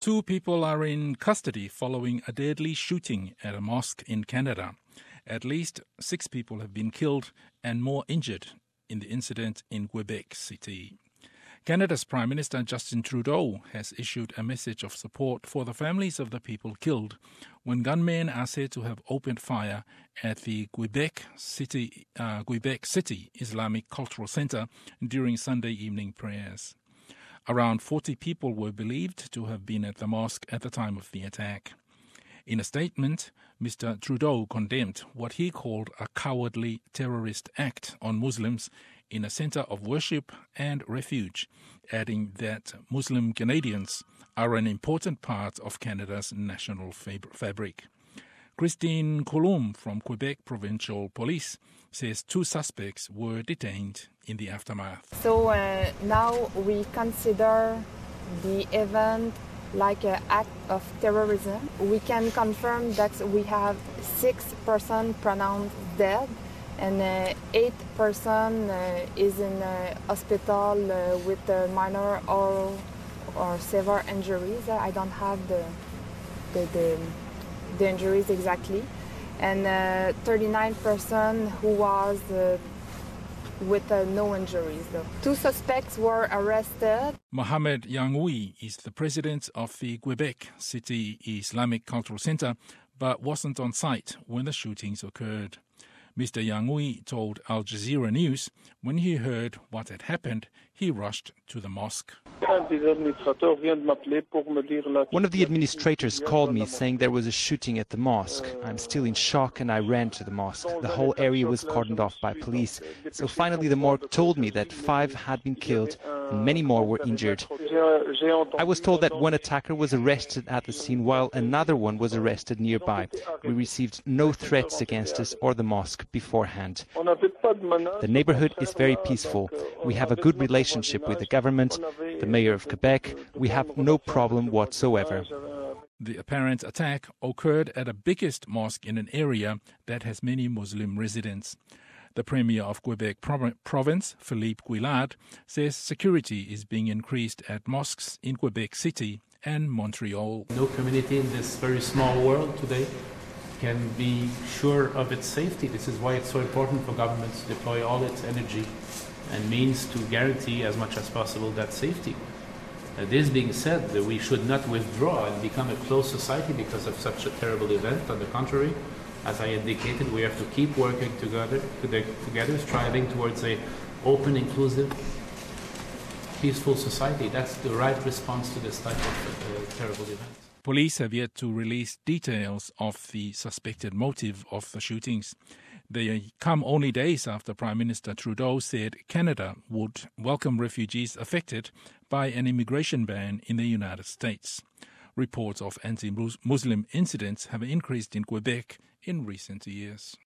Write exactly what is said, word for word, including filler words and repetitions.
Two people are in custody following a deadly shooting at a mosque in Canada. At least six people have been killed and more injured in the incident in Quebec City. Canada's Prime Minister Justin Trudeau has issued a message of support for the families of the people killed when gunmen are said to have opened fire at the Quebec City, uh, Quebec City Islamic Cultural Centre during Sunday evening prayers. Around forty people were believed to have been at the mosque at the time of the attack. In a statement, Mister Trudeau condemned what he called a cowardly terrorist act on Muslims in a centre of worship and refuge, adding that Muslim Canadians are an important part of Canada's national fab- fabric. Christine Coulombe from Quebec Provincial Police says two suspects were detained in the aftermath. So uh, now we consider the event like an act of terrorism. We can confirm that we have six persons pronounced dead and uh, eight persons uh, is in a hospital uh, with uh, minor or or severe injuries. I don't have the the, the, the injuries exactly. And uh, thirty-nine persons who was uh, with uh, no injuries. Though. Two suspects were arrested. Mohamed Yangoui is the president of the Quebec City Islamic Cultural Centre, but wasn't on site when the shootings occurred. Mister Yangoui told Al Jazeera News when he heard what had happened, he rushed to the mosque. One of the administrators called me saying there was a shooting at the mosque. I'm still in shock and I ran to the mosque. The whole area was cordoned off by police. So finally the morgue told me that five had been killed and many more were injured. I was told that one attacker was arrested at the scene while another one was arrested nearby. We received no threats against us or the mosque beforehand. The neighborhood is very peaceful. We have a good relationship with the government, the mayor of Quebec. We have no problem whatsoever. The apparent attack occurred at a biggest mosque in an area that has many Muslim residents. The Premier of Quebec Province, Philippe Guillard, says security is being increased at mosques in Quebec City and Montreal. No community in this very small world today can be sure of its safety. This is why it's so important for governments to deploy all its energy and means to guarantee as much as possible that safety. Uh, this being said, that we should not withdraw and become a closed society because of such a terrible event. On the contrary, as I indicated, we have to keep working together, together, striving towards a open, inclusive, peaceful society. That's the right response to this type of uh, terrible event. Police have yet to release details of the suspected motive of the shootings. They come only days after Prime Minister Trudeau said Canada would welcome refugees affected by an immigration ban in the United States. Reports of anti-Muslim incidents have increased in Quebec in recent years.